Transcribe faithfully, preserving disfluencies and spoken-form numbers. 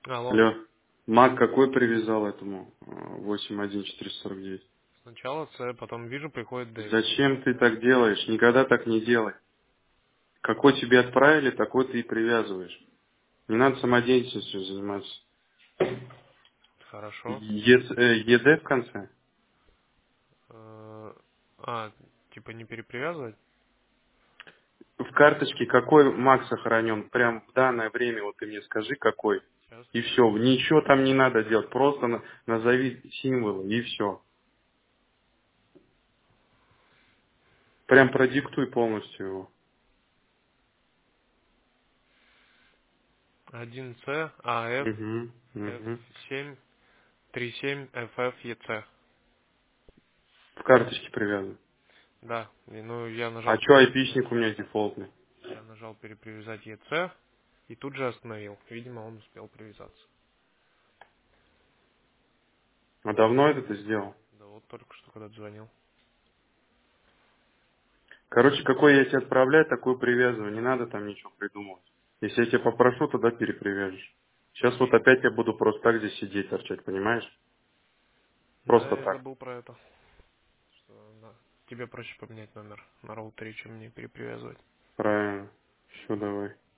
Алло. Алло. Мак какой привязал этому э, восемь один четыреста сорок девять? Сначала С, потом вижу, приходит Д. Зачем ты так делаешь? Никогда так не делай. Какой тебе отправили, такой ты и привязываешь. Не надо самодеятельностью заниматься. Хорошо. Е- э, ЕД в конце? Э, А, типа не перепривязывать? В карточке какой Мак сохранен? Прям в данное время вот ты мне скажи, какой. Сейчас. И все. Ничего там не надо делать. Просто на- назови символы и все. Прям продиктуй полностью его. один С, АФ, Угу, угу. F7, семь ФФ, ЕЦ. В карточке привязан. Да, и, ну я А нажал, что айпишник у меня дефолтный? я нажал перепривязать ЕЦ и тут же остановил. Видимо, он успел привязаться. А давно это ты сделал? Да вот только что когда звонил. Короче, какой я тебе отправляю, такой привязываю. Не надо там ничего придумывать. Если я тебя попрошу, тогда перепривяжешь. Сейчас вот Хорошо. опять я буду просто так здесь сидеть, торчать, понимаешь? Да, Просто я так. забыл про это. Что да. Тебе проще поменять номер на роутере, чем мне перепривязывать. Правильно. Все, давай.